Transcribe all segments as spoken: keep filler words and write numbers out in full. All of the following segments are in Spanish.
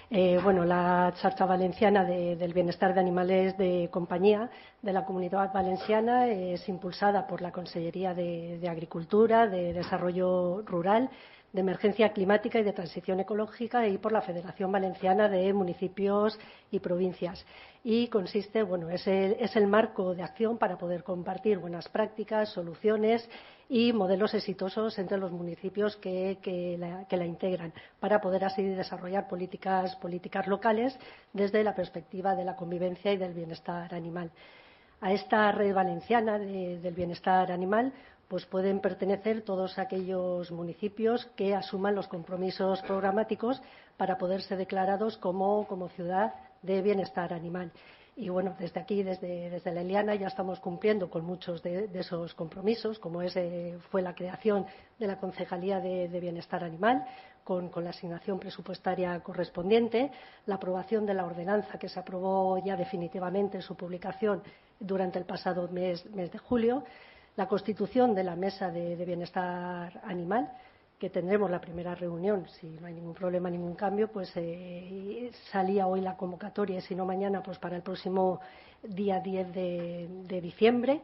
Eh, bueno, la Xarxa Valenciana de, del Bienestar de Animales de Compañía de la Comunidad Valenciana es impulsada por la Consellería de, de Agricultura, de Desarrollo Rural, de Emergencia Climática y de Transición Ecológica y por la Federación Valenciana de Municipios y Provincias. Y consiste, bueno, es el, es el marco de acción para poder compartir buenas prácticas, soluciones y modelos exitosos entre los municipios que, que, la, que la integran, para poder así desarrollar políticas, políticas locales desde la perspectiva de la convivencia y del bienestar animal. A esta red valenciana de, del bienestar animal pues pueden pertenecer todos aquellos municipios que asuman los compromisos programáticos para poder ser declarados como, como ciudad de bienestar animal. Y bueno, desde aquí, desde, desde la Eliana, ya estamos cumpliendo con muchos de, de esos compromisos, como es, eh, fue la creación de la Concejalía de, de Bienestar Animal, con, con la asignación presupuestaria correspondiente, la aprobación de la ordenanza que se aprobó ya definitivamente en su publicación durante el pasado mes, mes de julio, la constitución de la Mesa de, de Bienestar Animal, que tendremos la primera reunión, si no hay ningún problema, ningún cambio, pues eh, salía hoy la convocatoria, y si no mañana, pues para el próximo día diez de, de diciembre.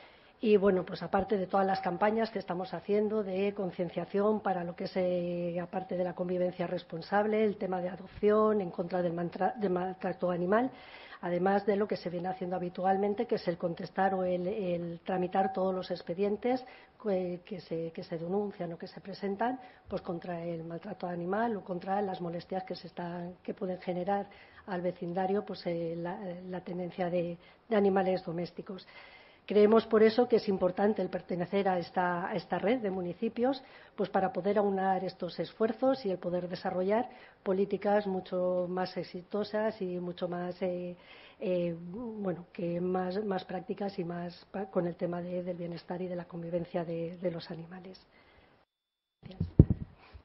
Y bueno, pues aparte de todas las campañas que estamos haciendo de concienciación para lo que es, eh, aparte de la convivencia responsable, el tema de adopción, en contra del, mantra, del maltrato animal, además de lo que se viene haciendo habitualmente, que es el contestar o el, el tramitar todos los expedientes que, que, se, que se denuncian o que se presentan pues contra el maltrato animal o contra las molestias que, se están, que pueden generar al vecindario pues, eh, la, la tenencia de, de animales domésticos. Creemos por eso que es importante el pertenecer a esta, a esta red de municipios, pues para poder aunar estos esfuerzos y el poder desarrollar políticas mucho más exitosas y mucho más, eh, eh, bueno, que más, más prácticas y más con el tema de, del bienestar y de la convivencia de, de los animales.